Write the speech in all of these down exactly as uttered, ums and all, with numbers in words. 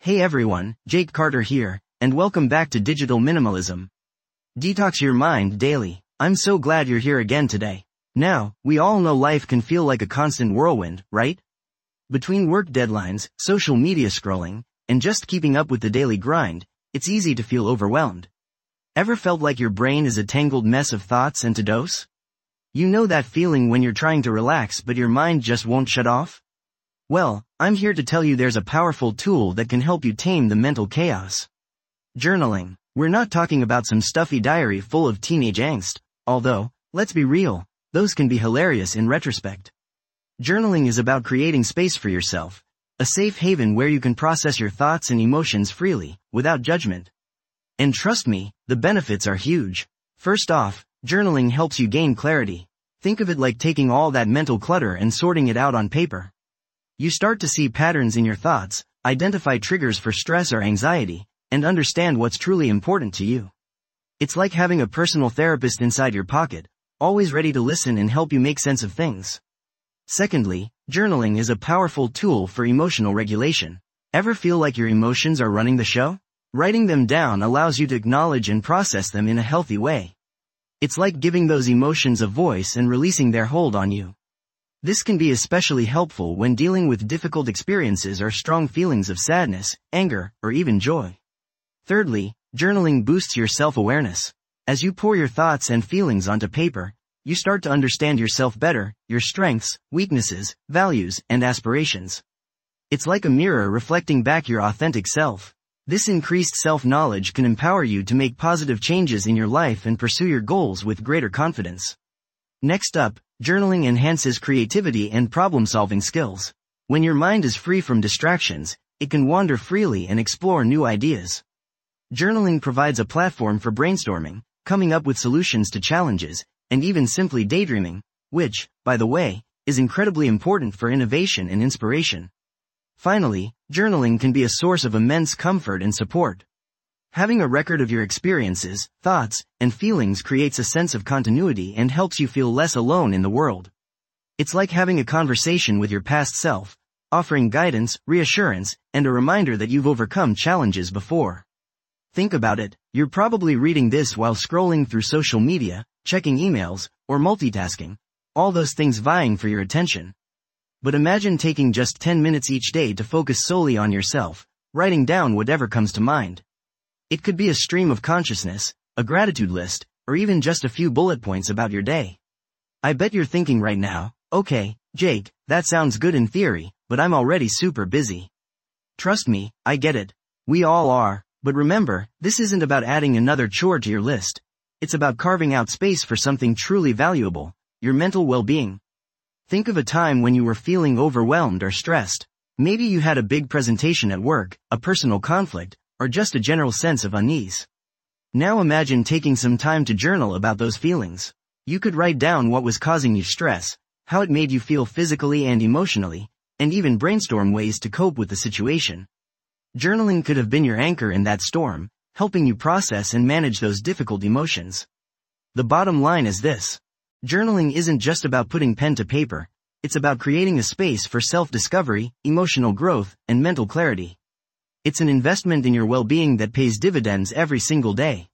Hey everyone, Jake Carter here, and welcome back to Digital Minimalism. Detox your mind daily. I'm so glad you're here again today. Now, we all know life can feel like a constant whirlwind, right? Between work deadlines, social media scrolling, and just keeping up with the daily grind, it's easy to feel overwhelmed. Ever felt like your brain is a tangled mess of thoughts and to-dos? You know that feeling when you're trying to relax but your mind just won't shut off? Well, I'm here to tell you there's a powerful tool that can help you tame the mental chaos. Journaling. We're not talking about some stuffy diary full of teenage angst, although, let's be real, those can be hilarious in retrospect. Journaling is about creating space for yourself, a safe haven where you can process your thoughts and emotions freely, without judgment. And trust me, the benefits are huge. First off, journaling helps you gain clarity. Think of it like taking all that mental clutter and sorting it out on paper. You start to see patterns in your thoughts, identify triggers for stress or anxiety, and understand what's truly important to you. It's like having a personal therapist inside your pocket, always ready to listen and help you make sense of things. Secondly, journaling is a powerful tool for emotional regulation. Ever feel like your emotions are running the show? Writing them down allows you to acknowledge and process them in a healthy way. It's like giving those emotions a voice and releasing their hold on you. This can be especially helpful when dealing with difficult experiences or strong feelings of sadness, anger, or even joy. Thirdly, journaling boosts your self-awareness. As you pour your thoughts and feelings onto paper, you start to understand yourself better, your strengths, weaknesses, values, and aspirations. It's like a mirror reflecting back your authentic self. This increased self-knowledge can empower you to make positive changes in your life and pursue your goals with greater confidence. Next up, journaling enhances creativity and problem-solving skills. When your mind is free from distractions, it can wander freely and explore new ideas. Journaling provides a platform for brainstorming, coming up with solutions to challenges, and even simply daydreaming, which, by the way, is incredibly important for innovation and inspiration. Finally, journaling can be a source of immense comfort and support. Having a record of your experiences, thoughts, and feelings creates a sense of continuity and helps you feel less alone in the world. It's like having a conversation with your past self, offering guidance, reassurance, and a reminder that you've overcome challenges before. Think about it, you're probably reading this while scrolling through social media, checking emails, or multitasking, all those things vying for your attention. But imagine taking just ten minutes each day to focus solely on yourself, writing down whatever comes to mind. It could be a stream of consciousness, a gratitude list, or even just a few bullet points about your day. I bet you're thinking right now, okay, Jake, that sounds good in theory, but I'm already super busy. Trust me, I get it. We all are, but remember, this isn't about adding another chore to your list. It's about carving out space for something truly valuable, your mental well-being. Think of a time when you were feeling overwhelmed or stressed. Maybe you had a big presentation at work, a personal conflict, or just a general sense of unease. Now imagine taking some time to journal about those feelings. You could write down what was causing you stress, how it made you feel physically and emotionally, and even brainstorm ways to cope with the situation. Journaling could have been your anchor in that storm, helping you process and manage those difficult emotions. The bottom line is this. Journaling isn't just about putting pen to paper, it's about creating a space for self-discovery, emotional growth, and mental clarity. It's an investment in your well-being that pays dividends every single day.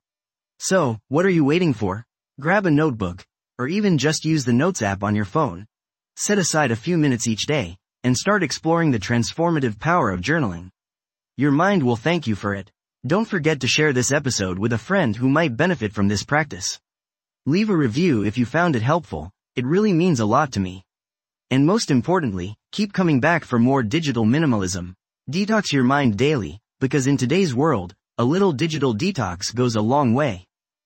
So, what are you waiting for? Grab a notebook, or even just use the Notes app on your phone. Set aside a few minutes each day, and start exploring the transformative power of journaling. Your mind will thank you for it. Don't forget to share this episode with a friend who might benefit from this practice. Leave a review if you found it helpful, it really means a lot to me. And most importantly, keep coming back for more digital minimalism. Detox your mind daily, because in today's world, a little digital detox goes a long way.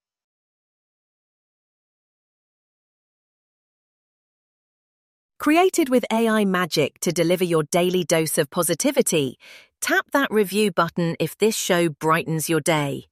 Created with A I magic to deliver your daily dose of positivity, tap that review button if this show brightens your day.